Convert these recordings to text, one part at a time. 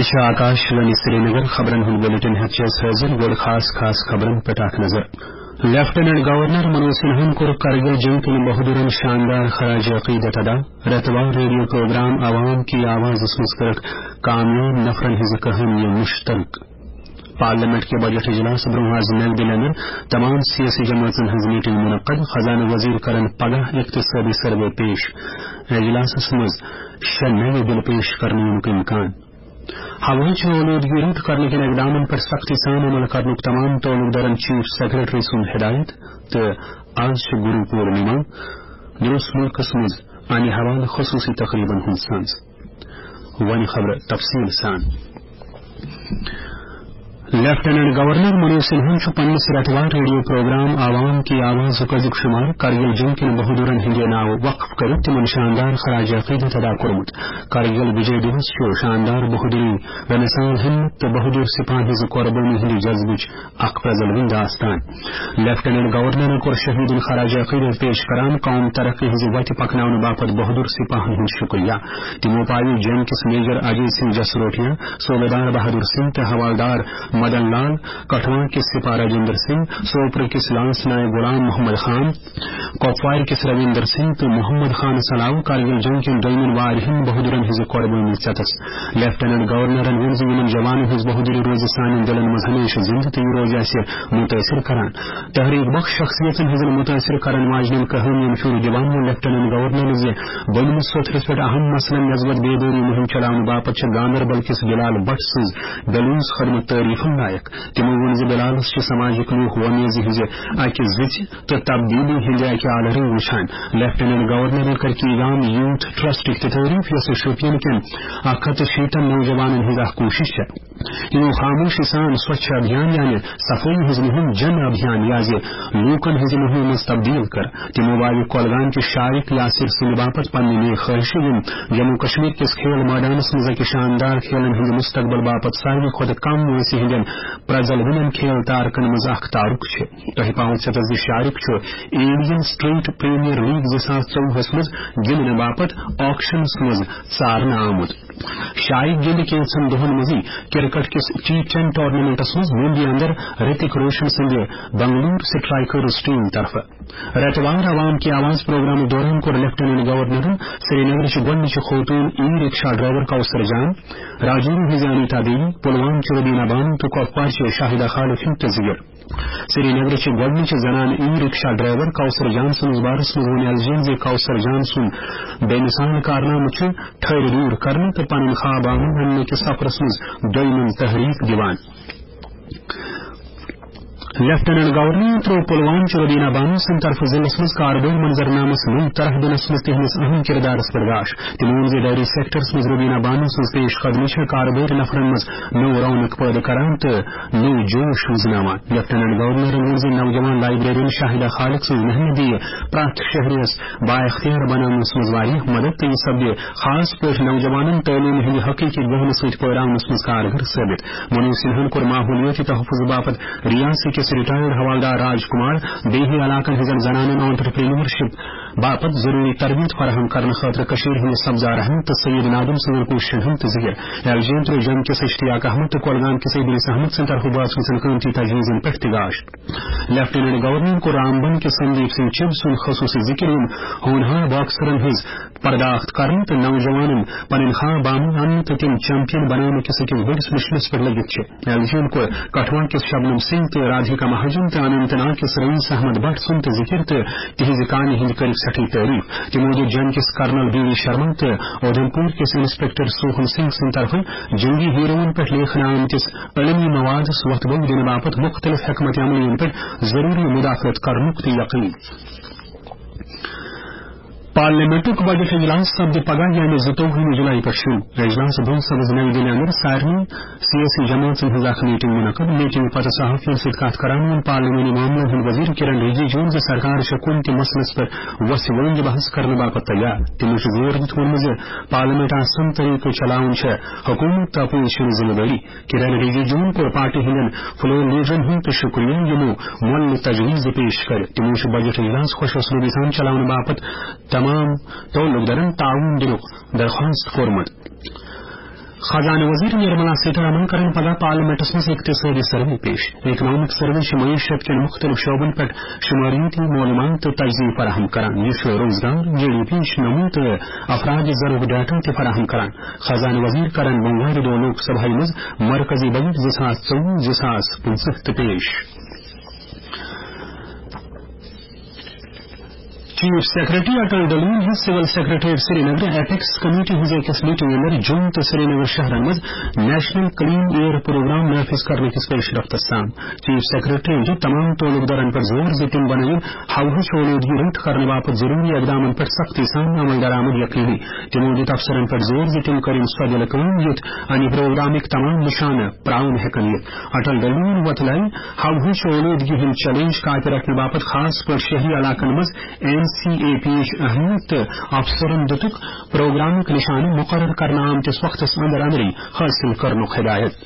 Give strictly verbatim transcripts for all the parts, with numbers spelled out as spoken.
पेश आकाशवाणी श्रीनगर खबरन हुन बुलेटिन हचेस हाजिर गोल खास खास खबरन पटाख नजर लेफ्टिनेंट गवर्नर मनोज सिन्हा को करगिल जंग के बहादुरन शानदार खराज अकीदत अदा रतवा रेडियो प्रोग्राम आवाम की आवाज मुस्करक कामयाब नफरन हिज कहानी मुश्तरक पार्लियामेंट के बजट इजलास ब्रह्माज नई दिल्ली में तमाम सियासी जमातन हज मीटिंग मुनक्कद खजाना वजीर करन पगह इक्तिसादी सर्वे पेश इजलास समझ शन नए बिल पेश करने का इम्कान हवाई आलूदगी रूट करने के इकदाम पर सख्ती से अमल करने तमाम तौलुकदारन चीफ सेक्रेटरी सुन हिदायत तो आज गुरु पूर्णिमा दुरुस्त मुल्क समझ आने हवाल खसूसी तकरीबन हुंसांस वनी खबर तफसील सान लेफ्टिनेंट गवर्नर मनोज सिन्हा पन्नीस रतवार रेडियो प्रोग्राम आवाम की आवाज का शुमार करगिल जंग के बहादुरन हिंदे नाव वक्फ कर तिमन शानदार खराज अकीदत अदा कुर्मुत करगिल विजय दिवस शो शानदार बहादुरी व मिसाल हिम्मत बहादुर सिपाही हिज कुर्बानी हिंदी जज्बुच अक प्रजलविन दास्तान लेफ्टिनेंट गवर्नर को शहीद खराज अकीदत पेश करान कौम तरक्की हिज वत पखनावन बापत बहादुर सिपाही हिंद शुक्रिया तिमो पायु जंग किस मेजर अजीत सिंह जसरोटिया सूबेदार बहादुर सिंह ते हवालदार मदन लाल कठवा के सिपा राजेंद्र सिंह सोपर किस लांस नायक गुलाम मोहम्मद खान कोपवार किस रविंदर सिंह तो मोहम्मद खान सलाव कारगिल जंग के दोइमन वारिहन बहादुरन हिज कुर्बानी चतस लेफ्टिनेंट गवर्नर अनविज यमन जवान हिज बहादुरी रोज सान दिलन मज हमेशा जिंदगी रोज ऐसे मुतासिर करान तहरीक बख्श शख्सियतन हिज मुतासिर करन वाजन कहानी शुरू जवान लेफ्टिनेंट गवर्नर जे बन सोथरस पे अहम मसलन नजबत बेदोरी मुहिम चलावन बापत गांधरबल किस बिलाल भट्ट सिंह बेलूस खदमत तारीफ नायक तिमो वन बिलाल सामाजिक लूख वनीज हिज अकि जिच तो तब्दीली हिंद अकि आलरी वुछान लेफ्टिनेंट गवर्नर कर की गाम यूथ ट्रस्ट की तारीफ यस शोपियन के अखत शीतन नौजवान हिज कोशिश है इन खामोश सान स्वच्छ अभियान यानी सफाई हिज मुहिम जन अभियान याजे लूकन हिज मुहिम में तब्दील कर तिमो वाली कोलगान के शारिक यासिर सिंह बापत पन्नी में ख्वाहिश जम्मू कश्मीर के खेल मैदान में के शानदार खेलन हिंद मुस्तकबल बापत सारी खुद कम वैसी हिंद प्रजलविन खेल तारकन मज अख तारुक तह पांच सतज शारिक इंडियन स्ट्रीट प्रीमियर लीग जिसास चौहस मज गिंदन बापत ऑक्शन मज सारन आमुत शारिक गिंद कैंसन दोहन मजी क्रिकेट के टी टेन टूर्नामेंटस मज मुंडी अंदर ऋतिक रोशन सिंह बंगलूर स्ट्राइकर्स टीम तरफ रतवार आवाम की आवाज प्रोग्राम दौरान को लेफ्टिनेंट गवर्नर श्रीनगर गोडनिच खोतून e rickshaw driver Kausar Jan राजूर हिजानी तादीली पुलवाम चुरदीना बानू तो कोपवार शाहिदा खालिफ तजगिर श्रीनगर गोडनिच जनान e rickshaw driver Kausar Jan सुन बारस में अलजीन कौसर जान सुन बेमिसाल कारनाम ठहर दूर करने तो पन खाब आमन के सफरस में दोइमन तहरीक दीवान लेफ्टिनेंट गवर्नर तो पुलवाम चुरदीना बानू सिंह तरफ जिलस कारबोल मंजरनामस मुन तरह दिनस तिहनस अहम किरदार बर्दाश्त तिमोन डायरी सेक्टर्स में रुबीना बानू सिंह पेश कदमिश कारबोल नफरन मज नो रौनक पैदा करान तो नो जोश उजनावा लेफ्टिनेंट गवर्नर नौजवान लाइब्रेरियन शाहिदा खालिक सिंह महमदी प्रात शहरियस बाख्तियार बनानस मज वारिया मदद ये सब खास पे नौजवान तलीम हिंद हकीकी गहन सत पैरानस मज कारगर साबित मनोज सिन्हा को माहौलियती तहफुज बापत रियासी रिटायर्ड हवालदार राजकुमार देही इलाकन हिजन जनानन एंटरप्रेन्योरशिप बापत जरूरी तरबियत फराहम करने खातर कशीर हिंद सब्जार अहमद तो सैयद नादम सिंह को शहम तजहिर एलजेन तो जम के इश्तियाक अहमद तो कोलगाम के सैयद इलिस अहमद सिंह तरफ बास हुसैन कांति तजवीज़ पेख्तिगाश लेफ्टिनेंट गवर्नर को रामबन के संदीप सिंह चिब सुन खसूसी जिक्र होनहार बॉक्सरन हिज पर्दाख्त करने तो नौजवान पन खा बाम अन्न तो तिम चैंपियन बनाने किसी के बड़ स्पेशलिस्ट पर लगित एलजेन को कठवा के शबनम सिंह तो राधिका महाजन तो अनंतनाग के रईस अहमद भट्ट सुन तो जिक्र तो तिहिज कानी हिंद करीब सठी तारीफ तिमोदी जन के कर्नल बीवी शर्मा तो उधमपुर के इंस्पेक्टर सोहन सिंह सिंह तरफ जंगी हीरोइन पर लेखना किस अलमी मवाद वक्त बल दिन बापत मुख्तलिफ हकमत अमली पर जरूरी मुदाखलत कर मुक्त यकीन पार्लियामेंटक बजट इजलास सब्द पगह यानी जतोहन जुलाई पर शुरू इजलास दो सबज नई दिल्ली अंदर सारनी सियासी जमात से हिजाक मीटिंग मुनक़द मीटिंग पत सहाफियों से खात करान पार्लियामेंटी मामलों हिंद वजीर किरण रिजिजू से सरकार शकुन के मसलस पर वसवंज बहस करने बाबत तैयार तिमुश जोर मुझे पार्लियामेंट आसन तरीके चलाउन हुकूमत अपनी शुरू जिम्मेदारी किरण रिजिजू को पार्टी हिंदन फ्लोर लीडरन हिंद शुक्रिया यमो मोल तजवीज पेश कर तिमुश बजट इजलास खुश असलूबी सान चलाउन बाबत तमाम तो लोग दरन ताउन दिलो दरख्वास्त कोरमत खजाना वजीर निर्मला सीतारमण करन पदा पार्लियामेंटस में इक्तिसादी सर्वे पेश इकनॉमिक सर्वे मईशत के मुख्तलिफ शोबन पे शुमारियाती मालूमात तो तजदीद फराहम करान ये रोजगार जी डी पी नमू तो अफराज जरूर डाटा ते फराहम करान खजाना वजीर करन मंगवार दो लोकसभा मज मरकजी बजट जिसास चौवन जिसास पंसठ पेश चीफ सेक्रेटरी अटल डलील है civil secretary Srinagar apex committee हिज अकिस मीटिंग अंदर जुम तो श्रीनगर शहर मज नेशनल क्लीन एयर प्रोग्राम नाफिज करने की पेश रफ्त साम चीफ सेक्रेटरी जो तमाम तोलुकदारन पर जोर जितिन बनाई हवा शोलूदगी रूट करने बाबत जरूरी इकदाम पर सख्ती सान अमल दरामद यकीनी जमूदियत अफसरन पर जोर जितिन करीम सदल कौमियत अनि प्रोग्रामिक तमाम निशान प्राउन हैकनियत अटल डलील वतलाई हवा शोलूदगी हिंद चैलेंज का रखने बाबत खास पर शहरी इलाकन मज एन सी ए पी अहमियत अफसरन दुतुक प्रोग्रामिक निशान मुकर्रर करना तिस वक्त अंदर अंदरी हासिल करने हिदायत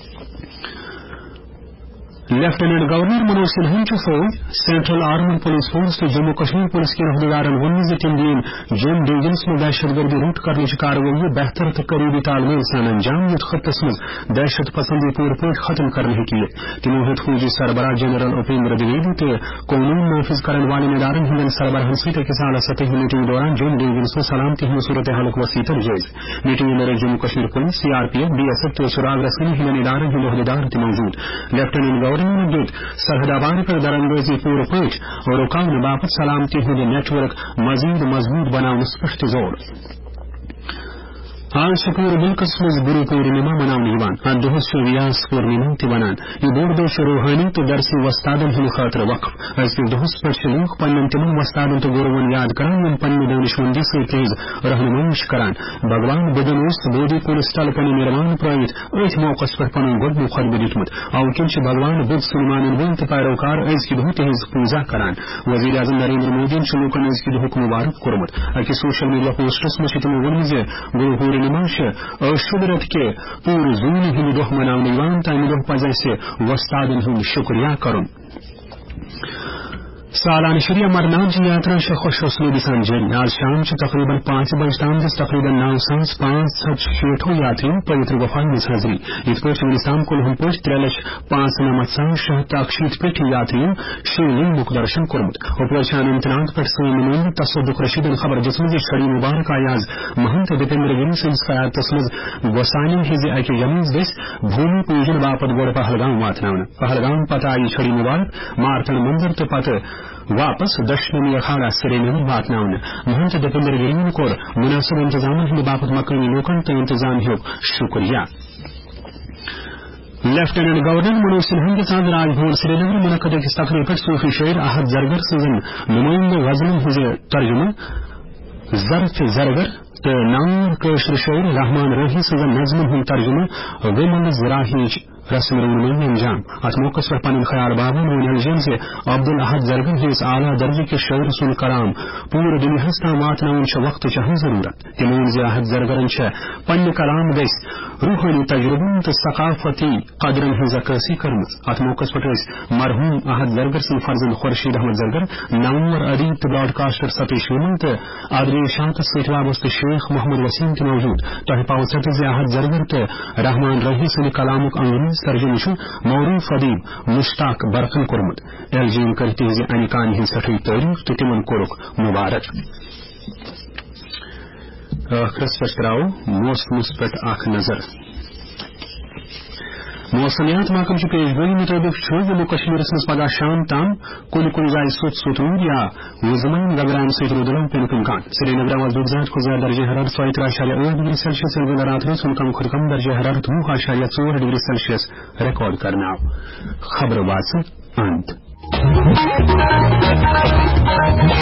लेफ्टिनेंट गवर्नर मनोज सिन्हा फौज सेंट्रल आर्मड पुलिस फोर्स तो जम्मू कश्मीर पुलिस के अहदेदारन वन दिन जम डिवीजन में दहशतगर्दी रूट करने की कार्रवाई बेहतर तो करीबी तालमेल से अंजाम युत खत्स में दहशत पसंदी पूरे पट खत्म करने की तिमोहित फौजी सरबराह जनरल उपेंद्र द्विवेदी तो कानून नाफिज करने वाले इदारों हिंदन सरबराहन सहित किसाला सतही मीटिंग दौरान जम डिवीजन में सलामती हिंद सूरत हाल वसी तर जायज मीटिंग में Jammu Kashmir police CRPF BSF तो सुराग रसनी हिंदन इदारों हिंद अहदेदार मौजूद लेफ्टिनेंट गवर्नर मौजूद सरहदाबान पर दरअंदाजी पूरे पट और रुकावट बाबत सलामती हिंद नेटवर्क मजीद मजबूत बनाने स्पष्ट जोर आज पूरे मुल्क गुरु पूर्णिमा मनावन अदुहस व्यास पूर्णिमा तनान यह बोड़ दोष रूहानी तो दरसी वस्तादन हिंद खातर वक्फ अजक दुहस पे लूख पन्न तमन वस्तादन तो गुरुवन याद करान यम पन्न दानिशमंदी से तेज रहनुमाइश करान भगवान बुदन बोधि कुल स्थल पन निर्माण प्रायत अथ मौकस पर पन गुड मुखदब दितमुत अवकिन भगवान बुद्ध सलमान वन तो पैरोकार अज की बहुत तेज पूजा करान वजीर आजम नरेंद्र मोदी लूकन अज की दुहक मुबारक कोरमुत अकि सोशल मीडिया पोस्टर्स में तमो वन गुरु निमाश शुभरत के पूरे जून हिंद दोह मनावन तमि दोह पजै से वस्तादन हुंद शुक्रिया करुन सालाना शरी अमरनाथ जी यात्रा से खुश हौसले सान जारी आज शाम से तकरीबन पांच बजे तक तकरीबन नौ सास पांच हज शेठों यात्रियों पवित्र गुफा में हाजिरी इत पे निसाम कुल हम पे त्रे लक्ष पांच नमत सास अक्षित पेठ यात्रियों शिवलिंग मुख दर्शन कुर्मुत उपलक्षान अनंतनाग पे सैन तसदुक रशीदन खबर जिसमें शरी मुबारक आयाज महंत दीपेंद्र गिरी संस्कार तस्मज वसानी हिज अकि यमीज दिस भूमि पूजन बापत गोड़ पहलगाम वातनावन पहलगाम पता आई छड़ी मुबारक मारतन मंदिर तो पत वापस दशमी अखाड़ा श्रीनगर वातनावन महंत दीपेंद्र गिरी को मुनासिब इंतजाम हिंद बापत मकनी लोकन तो इंतजाम हो शुक्रिया लेफ्टिनेंट गवर्नर मनोज सिन्हा के साथ राजभवन श्रीनगर मुनक़द इस तकरीब पर सूफी शेर अहद जरगर सजन नुमाइंदा गजल हिज तर्जुमा जरफ जरगर तो नाम कशर शेर रहमान रही सजन नजम हिंद तर्जुमा विमल जराही रस्म रूनमई अंजाम अत मौके पर पन ख्याल बाबा मोनजन से अब्दुल अहद जरगर हिज आला दर्जे के शेर सुन कराम पूरे दुनिया हस्ता मातनावन वक्त चाह जरूरत तिमोन जे अहद जरगरन पन्न कलाम गस रूहानी तजुर्बन तो सकाफती कदरन हिज अक्सी करम अत मौके पर मरहूम अहद जरगर सिंह फर्जन खुर्शीद अहमद जरगर नवंबर अदीब ब्रॉडकास्टर सतीश विमल तो आदरी शात सहित वाबस्त शेख मोहम्मद वसीम के मौजूद तह पावसत जे अहद जरगर तो रहमान रही सन कलामुक अंगनी तर्जुम मौरूफ अदीब मुश्ताक बरखन कुर्मुत एलजीन करती है अनिकान हिंद सठी तारीख तो तिमन कोरुक मुबारक कृष्ण कराओ मौसम पे आख नजर मौसमियात महकम की पेशगोई मुताबिक जम्मू कश्मीर में पदा शाम ताम कुल कुल जाय सुत सुतूर या वजमान गगरान से रुदलम पेन पिमकान श्रीनगर में दुबजात को ज्यादा दर्जे हरारत सॉइत्र आशार्य एक डिग्री सेल्सियस से रात में सुनकम खुद कम दर्जे हरारत मुख आशार्य चौदह डिग्री सेल्सियस रिकॉर्ड करना खबर वास अंत